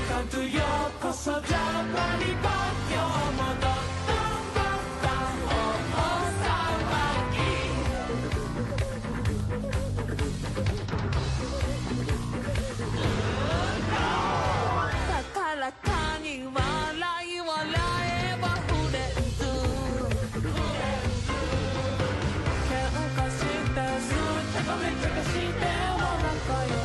Welcome to Yokoso Japanに今日もどんどんどんどん大騒ぎ高らかに笑い笑えばフレンズ喧嘩してすちゃかめちゃかしても仲良し